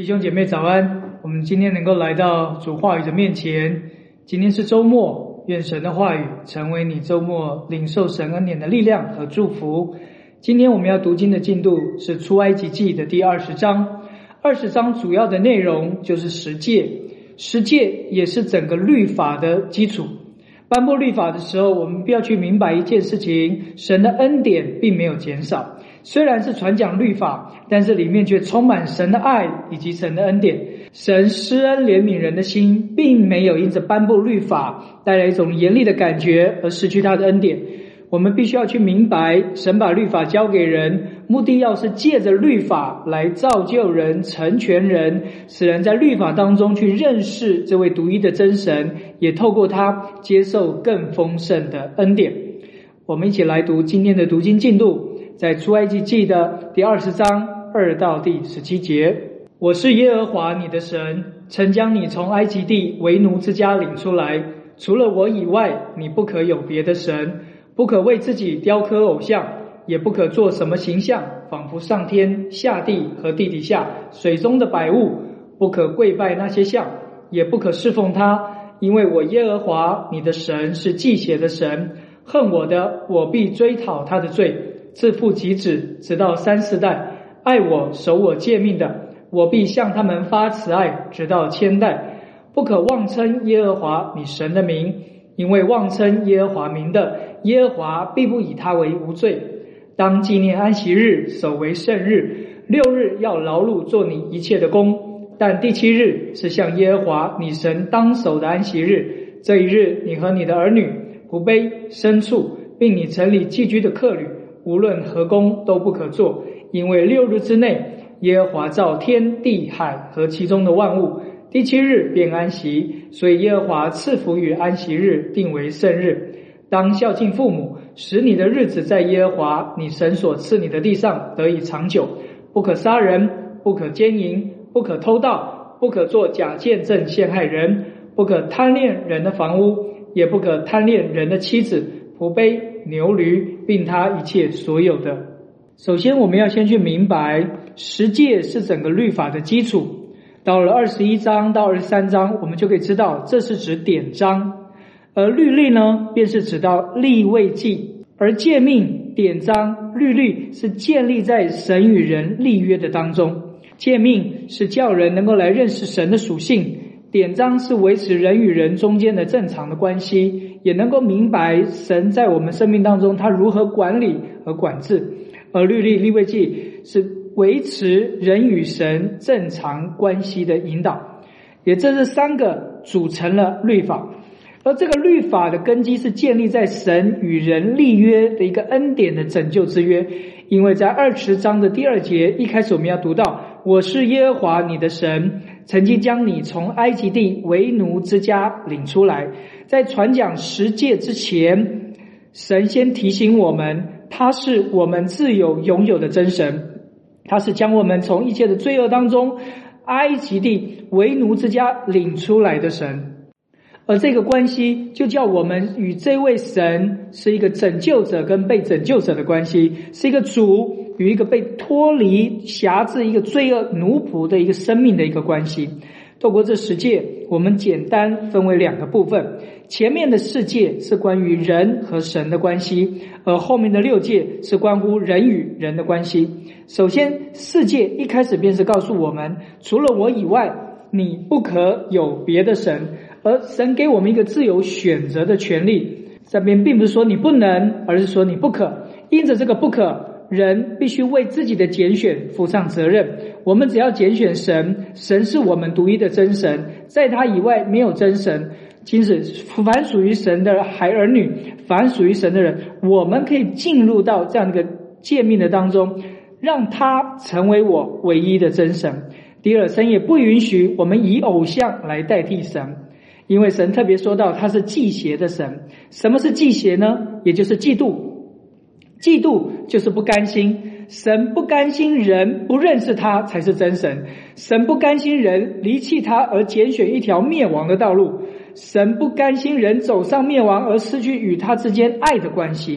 弟兄姐妹早安，我们今天能够来到主话语的面前。今天是周末，愿神的话语成为你周末领受神恩典的力量和祝福。今天我们要读经的进度是出埃及记的第20章。20章主要的内容就是十诫，十诫也是整个律法的基础。颁布律法的时候，我们必要去明白一件事情，神的恩典并没有减少。虽然是传讲律法，但是里面却充满神的爱以及神的恩典。神施恩怜悯人的心，并没有因着颁布律法带来一种严厉的感觉而失去他的恩典。我们必须要去明白，神把律法交给人，目的要是借着律法来造就人、成全人，使人在律法当中去认识这位独一的真神，也透过他接受更丰盛的恩典。我们一起来读今天的读经进度，在出埃及记的第20章2到第17节。我是耶和华你的神，曾将你从埃及地为奴之家领出来，除了我以外，你不可有别的神，不可为自己雕刻偶像，也不可做什么形象，仿佛上天下地和地底下水中的百物，不可跪拜那些像，也不可侍奉他，因为我耶和华你的神是忌邪的神，恨我的，我必追讨他的罪，自父及子，直到3、4代；爱我守我诫命的，我必向他们发慈爱，直到千代。不可妄称耶和华你神的名，因为妄称耶和华名的，耶和华必不以他为无罪。当纪念安息日，守为圣日，6日要劳碌做你一切的工，但第7日是向耶和华你神当守的安息日。这一日，你和你的儿女、仆婢、牲畜，并你城里寄居的客旅，无论何工都不可做，因为6日之内，耶和华造天地海和其中的万物，第7日便安息，所以耶和华赐福与安息日，定为圣日。当孝敬父母，使你的日子在耶和华你神所赐你的地上得以长久。不可杀人，不可奸淫，不可偷盗，不可作假见证陷害人，不可贪恋人的房屋，也不可贪恋人的妻子、仆婢、牛驴，并他一切所有的。首先我们要先去明白，十诫是整个律法的基础。到了21章到23章，我们就可以知道这是指典章，而律例呢，便是指到利未记。而诫命、典章、律例是建立在神与人立约的当中。诫命是叫人能够来认识神的属性，典章是维持人与人中间的正常的关系，也能够明白神在我们生命当中他如何管理和管制。而律例、利未记是维持人与神正常关系的引导，也这是3个组成了律法。而这个律法的根基是建立在神与人立约的一个恩典的拯救之约。因为在20章的第2节一开始我们要读到，我是耶和华你的神，曾经将你从埃及地为奴之家领出来。在传讲十诫之前，神先提醒我们，他是我们自由拥有的真神，他是将我们从一切的罪恶当中，埃及地为奴之家领出来的神。而这个关系就叫我们与这位神是一个拯救者跟被拯救者的关系，是一个主与一个被脱离辖制一个罪恶奴仆的一个生命的一个关系。透过这十诫，我们简单分为2个部分。前面的4诫是关于人和神的关系，而后面的6诫是关乎人与人的关系。首先4诫一开始便是告诉我们，除了我以外，你不可有别的神。而神给我们一个自由选择的权利，这边并不是说你不能，而是说你不可。因着这个不可，人必须为自己的拣选负上责任。我们只要拣选神，神是我们独一的真神，在他以外没有真神。因此凡属于神的儿女，凡属于神的人，我们可以进入到这样的一个诫命的当中，让他成为我唯一的真神。第二，神也不允许我们以偶像来代替神，因为神特别说到他是忌邪的神。什么是忌邪呢？也就是嫉妒。嫉妒就是不甘心，神不甘心人不认识他才是真神，神不甘心人离弃他而拣选一条灭亡的道路，神不甘心人走上灭亡而失去与他之间爱的关系。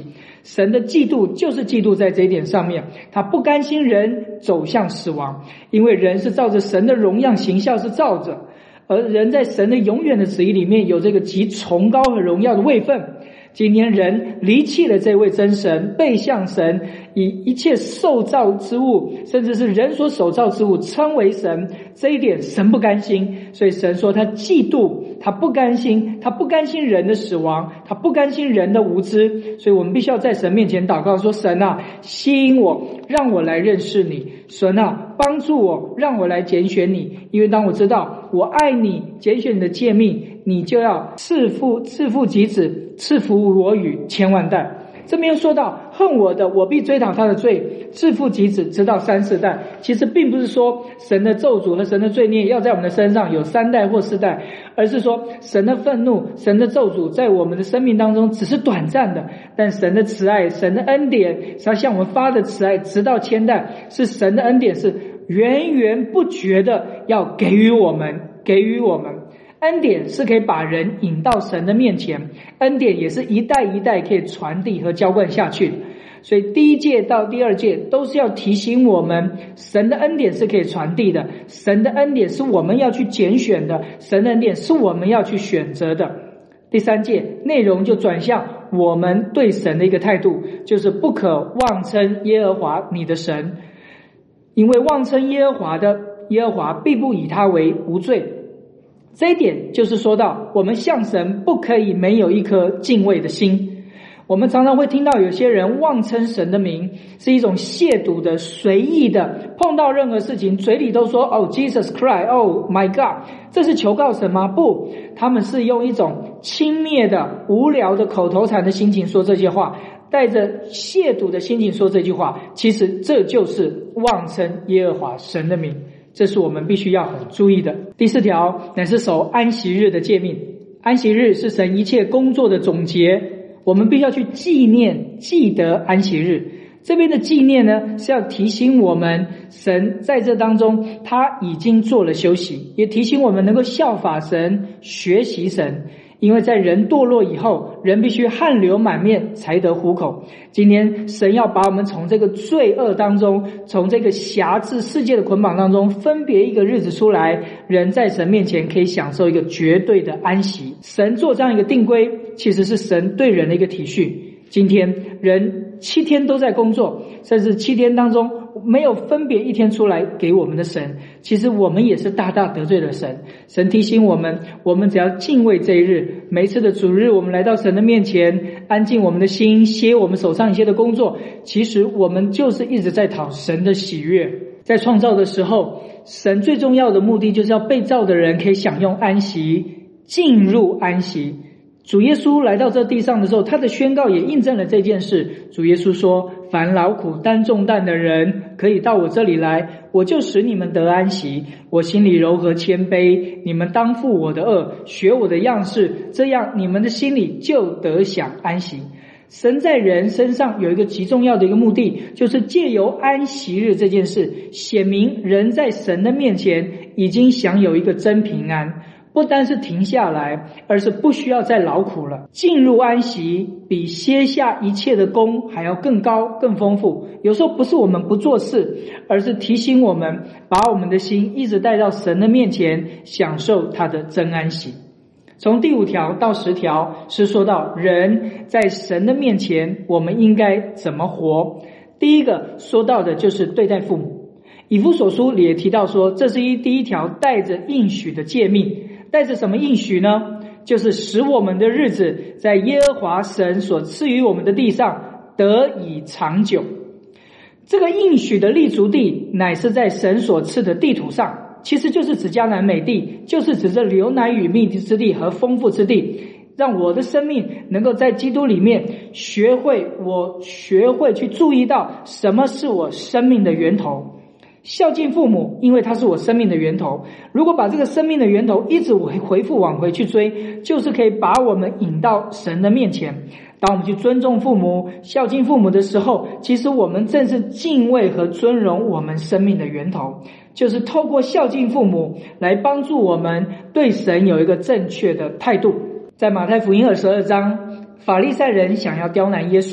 神的嫉妒就是嫉妒在这一点上面，他不甘心人走向死亡，因为人是照着神的容样形象是照着，而人在神的永远的旨意里面有这个极崇高和荣耀的位分。今天人离弃了这位真神，背向神，以一切受造之物甚至是人所手造之物称为神，这一点神不甘心，所以神说他嫉妒，他不甘心，他不甘心人的死亡，他不甘心人的无知。所以我们必须要在神面前祷告说，神啊，吸引我，让我来认识你，神啊，帮助我，让我来拣选你，因为当我知道我爱你，拣选你的诫命，你就要赐福己子，赐福我与千万代。这边又说到恨我的，我必追讨他的罪，赐福己子，直到3、4代。其实并不是说神的咒诅和神的罪孽要在我们的身上有3代或4代，而是说神的愤怒，神的咒诅在我们的生命当中只是短暂的，但神的慈爱，神的恩典，他向我们发的慈爱直到千代，是神的恩典，是源源不绝的要给予我们。恩典是可以把人引到神的面前，恩典也是一代一代可以传递和浇灌下去的。所以第一届到第2届都是要提醒我们，神的恩典是可以传递的，神的恩典是我们要去拣选的，神的恩典是我们要去选择的。第3届内容就转向我们对神的一个态度，就是不可妄称耶和华你的神，因为妄称耶和华必不以他为无罪。这一点就是说到我们向神不可以没有一颗敬畏的心。我们常常会听到有些人妄称神的名，是一种亵渎的、随意的，碰到任何事情嘴里都说 Oh Jesus Christ, Oh my God， 这是求告神吗？不，他们是用一种轻蔑的、无聊的口头禅的心情说这些话，带着亵渎的心情说这句话，其实这就是妄称耶和华神的名，这是我们必须要很注意的。第4条乃是守安息日的诫命。安息日是神一切工作的总结，我们必须要去记得安息日。这边的纪念呢，是要提醒我们神在这当中他已经做了休息，也提醒我们能够效法神，学习神。因为在人堕落以后，人必须汗流满面才得糊口。今天神要把我们从这个罪恶当中，从这个辖制世界的捆绑当中分别一个日子出来，人在神面前可以享受一个绝对的安息。神做这样一个定规，其实是神对人的一个体恤。今天人7天都在工作，甚至7天当中没有分别一天出来给我们的神，其实我们也是大大得罪了神。神提醒我们，我们只要敬畏这一日，每一次的主日我们来到神的面前，安静我们的心，歇我们手上一些的工作，其实我们就是一直在讨神的喜悦。在创造的时候，神最重要的目的就是要被造的人可以享用安息，进入安息。主耶稣来到这地上的时候，他的宣告也印证了这件事。主耶稣说，凡劳苦担重担的人可以到我这里来，我就使你们得安息。我心里柔和谦卑，你们当负我的恶，学我的样式，这样你们的心里就得享安息。神在人身上有一个极重要的一个目的，就是借由安息日这件事，显明人在神的面前已经享有一个真平安，不单是停下来，而是不需要再劳苦了。进入安息比歇下一切的功还要更高更丰富。有时候不是我们不做事，而是提醒我们把我们的心一直带到神的面前，享受他的真安息。从第5条到10条是说到人在神的面前我们应该怎么活。第一个说到的就是对待父母。以弗所书里也提到说，这是第一条带着应许的诫命。带着什么应许呢？就是使我们的日子在耶和华神所赐予我们的地上得以长久。这个应许的立足地乃是在神所赐的地土上，其实就是指迦南美地，就是指这流奶与蜜之地和丰富之地，让我的生命能够在基督里面学会去注意到什么是我生命的源头。孝敬父母，因为它是我生命的源头。如果把这个生命的源头一直往回去追，就是可以把我们引到神的面前。当我们去尊重父母、孝敬父母的时候，其实我们正是敬畏和尊荣我们生命的源头，就是透过孝敬父母来帮助我们对神有一个正确的态度。在马太福音22章，法利赛人想要刁难耶稣，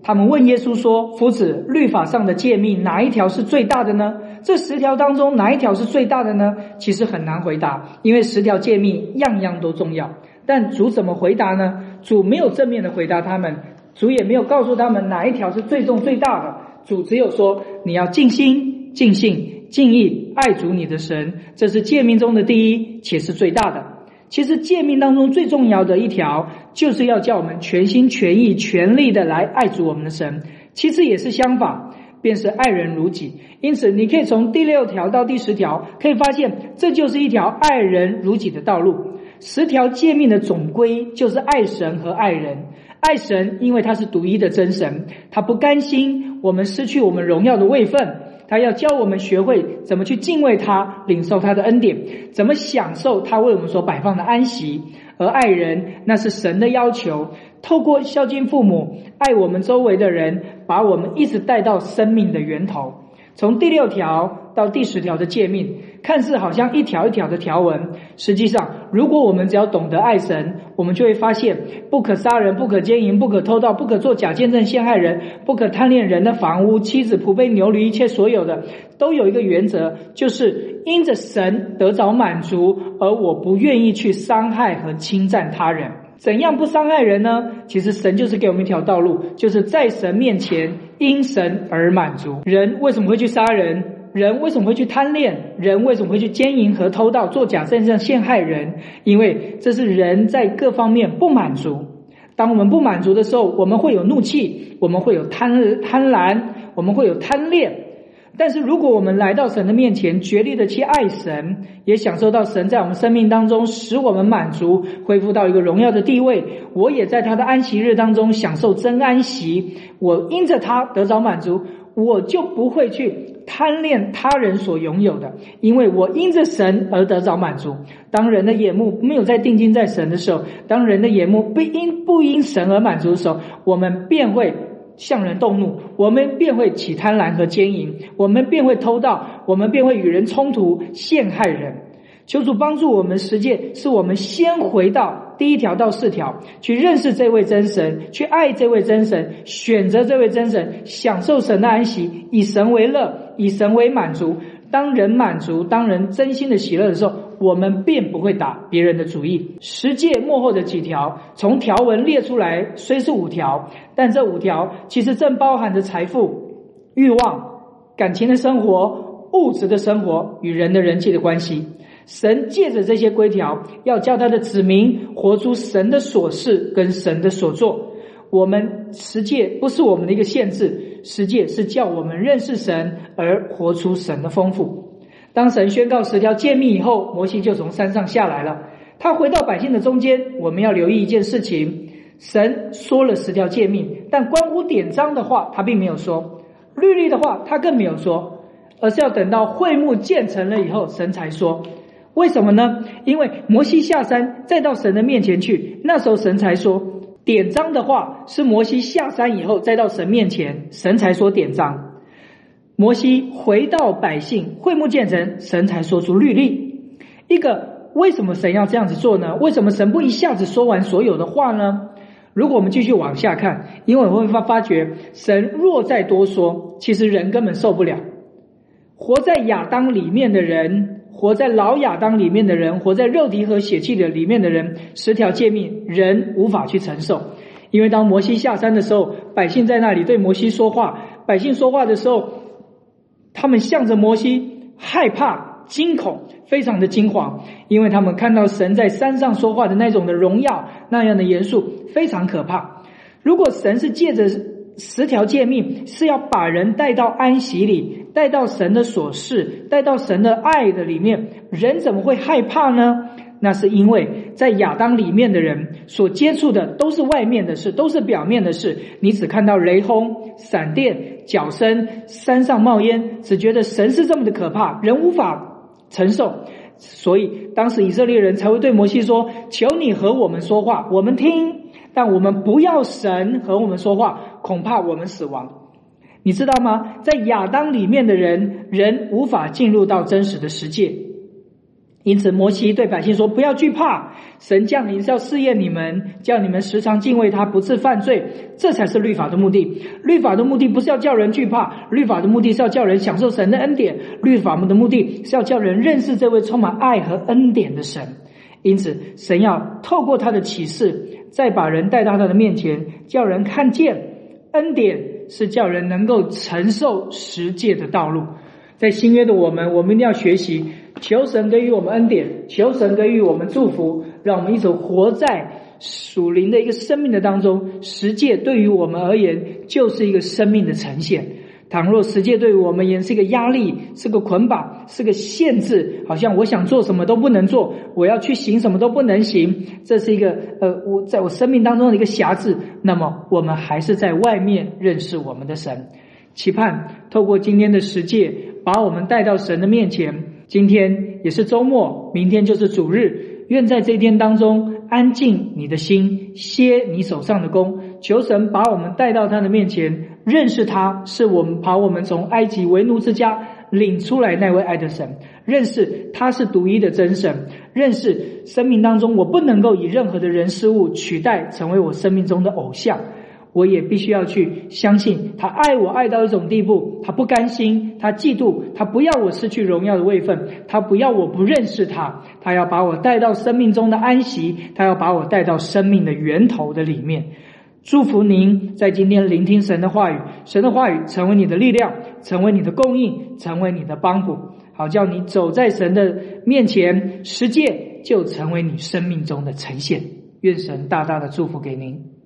他们问耶稣说：夫子，律法上的诫命哪一条是最大的呢？这10条当中哪一条是最大的呢？其实很难回答，因为10条诫命样样都重要。但主怎么回答呢？主没有正面的回答他们，主也没有告诉他们哪一条是最重最大的。主只有说，你要尽心、尽性、尽意爱主你的神，这是诫命中的第一，且是最大的。其实诫命当中最重要的一条，就是要叫我们全心全意全力的来爱主我们的神。其次也是相反，便是爱人如己。因此你可以从第6条到第10条可以发现，这就是一条爱人如己的道路。10条诫命的总归就是爱神和爱人。爱神，因为他是独一的真神，他不甘心我们失去我们荣耀的位分，他要教我们学会怎么去敬畏他，领受他的恩典，怎么享受他为我们所摆放的安息。而爱人，那是神的要求，透过孝敬父母，爱我们周围的人，把我们一直带到生命的源头。从第6条到第10条的诫命，看似好像一条一条的条文，实际上如果我们只要懂得爱神，我们就会发现，不可杀人，不可奸淫，不可偷盗，不可作假见证陷害人，不可贪恋人的房屋、妻子、仆婢、牛驴，一切所有的，都有一个原则，就是因着神得着满足，而我不愿意去伤害和侵占他人。怎样不伤害人呢？其实神就是给我们一条道路，就是在神面前因神而满足。人为什么会去杀人？人为什么会去贪恋？人为什么会去奸淫和偷盗、作假见证陷害人？因为这是人在各方面不满足。当我们不满足的时候，我们会有怒气，我们会有贪婪，我们会有贪恋。但是如果我们来到神的面前，决力的去爱神，也享受到神在我们生命当中使我们满足，恢复到一个荣耀的地位，我也在他的安息日当中享受真安息，我因着他得着满足，我就不会去贪恋他人所拥有的，因为我因着神而得着满足。当人的眼目没有再定睛在神的时候，当人的眼目不因神而满足的时候，我们便会向人动怒，我们便会起贪婪和奸淫，我们便会偷盗，我们便会与人冲突，陷害人。求主帮助我们实践，是我们先回到第1条到4条，去认识这位真神，去爱这位真神，选择这位真神，享受神的安息，以神为乐，以神为满足。当人满足，当人真心的喜乐的时候，我们便不会打别人的主意。10诫末后的几条，从条文列出来虽是5条，但这5条其实正包含着财富、欲望、感情的生活、物质的生活与人的人际的关系。神借着这些规条，要叫他的子民活出神的所事跟神的所作。我们10诫不是我们的一个限制，10诫是叫我们认识神而活出神的丰富。当神宣告10条诫命以后，摩西就从山上下来了，他回到百姓的中间。我们要留意一件事情，神说了10条诫命，但关乎典章的话他并没有说，律例的话他更没有说，而是要等到会幕建成了以后神才说。为什么呢？因为摩西下山再到神的面前去，那时候神才说。典章的话是摩西下山以后再到神面前，神才说典章。摩西回到百姓，会幕建成，神才说出律例。为什么神要这样子做呢？为什么神不一下子说完所有的话呢？如果我们继续往下看，因为我们会发觉神若再多说，其实人根本受不了。活在亚当里面的人，活在老亚当里面的人，活在肉体和血气的里面的人，10条诫命人无法去承受。因为当摩西下山的时候，百姓在那里对摩西说话，百姓说话的时候，他们向着摩西害怕惊恐，非常的惊惶，因为他们看到神在山上说话的那种的荣耀，那样的严肃，非常可怕。如果神是借着10条诫命是要把人带到安息里，带到神的所事，带到神的爱的里面，人怎么会害怕呢？那是因为在亚当里面的人所接触的都是外面的事，都是表面的事，你只看到雷轰、闪电、脚声、山上冒烟，只觉得神是这么的可怕，人无法承受。所以当时以色列人才会对摩西说，求你和我们说话，我们听，但我们不要神和我们说话，恐怕我们死亡。你知道吗？在亚当里面的人无法进入到真实的世界， 因此摩西对百姓说，不要惧怕，神降临是要试验你们，叫你们时常敬畏他，不致犯罪，这才是律法的目的。律法的目的不是要叫人惧怕，律法的目的是要叫人享受神的恩典，律法的目的是要叫人认识这位充满爱和恩典的神。因此神要透过他的启示，再把人带到他的面前，叫人看见恩典是叫人能够承受十诫的道路。在新约的我们一定要学习，求神给予我们恩典，求神给予我们祝福，让我们一直活在属灵的一个生命的当中。十诫对于我们而言就是一个生命的呈现。倘若十诫对于我们而言是一个压力，是个捆绑，是个限制，好像我想做什么都不能做，我要去行什么都不能行，这是一个在我生命当中的一个辖制，那么我们还是在外面认识我们的神。期盼透过今天的十诫把我们带到神的面前。今天也是周末，明天就是主日，愿在这一天当中安静你的心，歇你手上的工，求神把我们带到他的面前，认识他是把我们从埃及为奴之家领出来那位爱的神，认识他是独一的真神，认识生命当中我不能够以任何的人事物取代成为我生命中的偶像，我也必须要去相信他爱我爱到一种地步，他不甘心，他嫉妒，他不要我失去荣耀的位分，他不要我不认识他，他要把我带到生命中的安息，他要把我带到生命的源头的里面。祝福您在今天聆听神的话语，神的话语成为你的力量，成为你的供应，成为你的帮补，好叫你走在神的面前，十诫就成为你生命中的呈现。愿神大大的祝福给您。